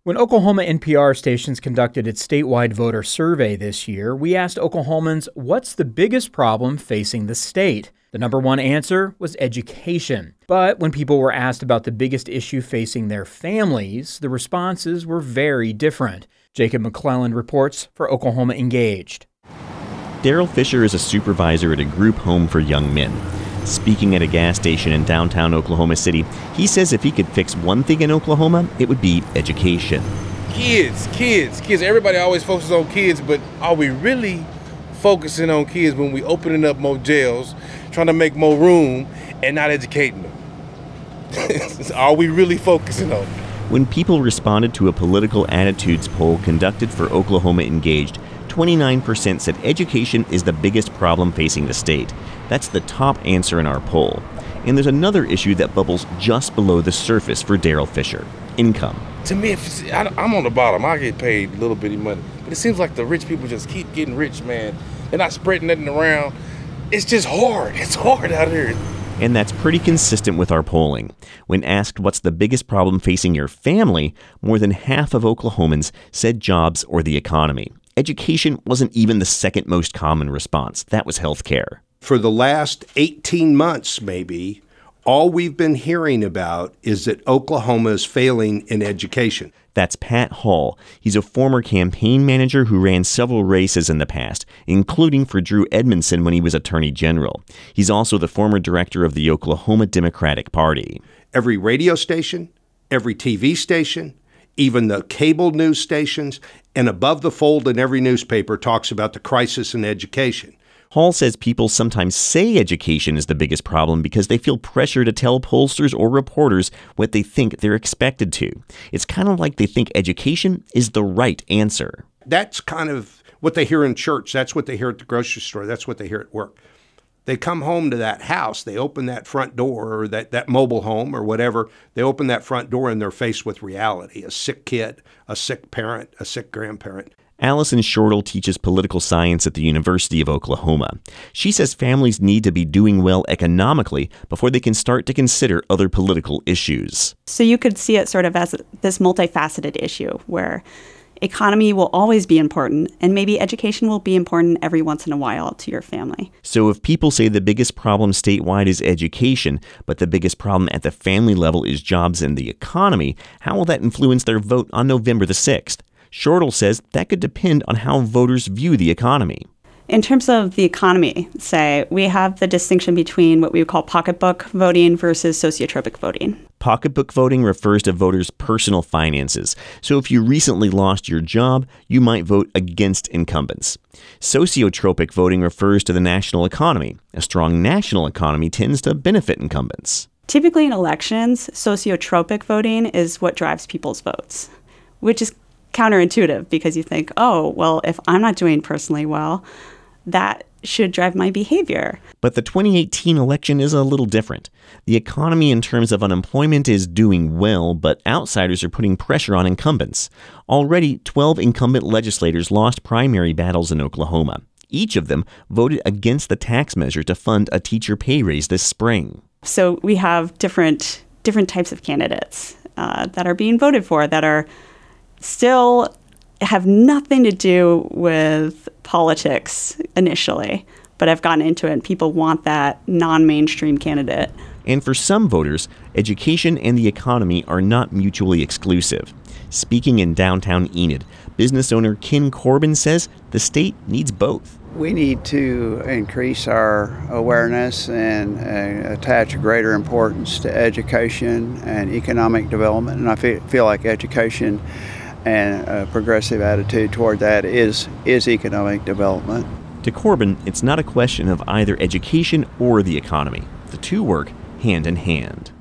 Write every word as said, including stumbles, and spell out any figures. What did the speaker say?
When Oklahoma N P R stations conducted its statewide voter survey this year, we asked Oklahomans what's the biggest problem facing the state. The number one answer was education. But when people were asked about the biggest issue facing their families, the responses were very different. Jacob McClelland reports for Oklahoma Engaged. Daryl Fisher is a supervisor at a group home for young men. Speaking at a gas station in downtown Oklahoma City, he says if he could fix one thing in Oklahoma, it would be education. Kids, kids, kids. Everybody always focuses on kids, but are we really focusing on kids when we opening up more jails, trying to make more room, and not educating them? Are we really focusing on it? When people responded to a political attitudes poll conducted for Oklahoma Engaged, twenty-nine percent said education is the biggest problem facing the state. That's the top answer in our poll. And there's another issue that bubbles just below the surface for Daryl Fisher: income. To me, if it's, I, I'm on the bottom. I get paid a little bitty money. But it seems like the rich people just keep getting rich, man. They're not spreading nothing around. It's just hard. It's hard out here. And that's pretty consistent with our polling. When asked what's the biggest problem facing your family, more than half of Oklahomans said jobs or the economy. Education wasn't even the second most common response. That was healthcare. For the last eighteen months, maybe, all we've been hearing about is that Oklahoma is failing in education. That's Pat Hall. He's a former campaign manager who ran several races in the past, including for Drew Edmondson when he was Attorney General. He's also the former director of the Oklahoma Democratic Party. Every radio station, every T V station, even the cable news stations, and above the fold in every newspaper talks about the crisis in education. Hall says people sometimes say education is the biggest problem because they feel pressure to tell pollsters or reporters what they think they're expected to. It's kind of like they think education is the right answer. That's kind of what they hear in church. That's what they hear at the grocery store. That's what they hear at work. They come home to that house, they open that front door or that, that mobile home or whatever. They open that front door and they're faced with reality: a sick kid, a sick parent, a sick grandparent. Allison Shortle teaches political science at the University of Oklahoma. She says families need to be doing well economically before they can start to consider other political issues. So you could see it sort of as this multifaceted issue where economy will always be important, and maybe education will be important every once in a while to your family. So if people say the biggest problem statewide is education, but the biggest problem at the family level is jobs and the economy, how will that influence their vote on November the sixth? Shortle says that could depend on how voters view the economy. In terms of the economy, say, we have the distinction between what we would call pocketbook voting versus sociotropic voting. Pocketbook voting refers to voters' personal finances. So if you recently lost your job, you might vote against incumbents. Sociotropic voting refers to the national economy. A strong national economy tends to benefit incumbents. Typically in elections, sociotropic voting is what drives people's votes, which is counterintuitive because you think, oh, well, if I'm not doing personally well, that should drive my behavior. But the twenty eighteen election is a little different. The economy in terms of unemployment is doing well, but outsiders are putting pressure on incumbents. Already, twelve incumbent legislators lost primary battles in Oklahoma. Each of them voted against the tax measure to fund a teacher pay raise this spring. So we have different different types of candidates uh, that are being voted for that are still have nothing to do with politics initially, but have gotten into it, and people want that non-mainstream candidate. And for some voters, education and the economy are not mutually exclusive. Speaking in downtown Enid, business owner Ken Corbin says the state needs both. We need to increase our awareness and uh, attach a greater importance to education and economic development, and I feel, feel like education and a progressive attitude toward that is is economic development. To Corbin, it's not a question of either education or the economy. The two work hand in hand.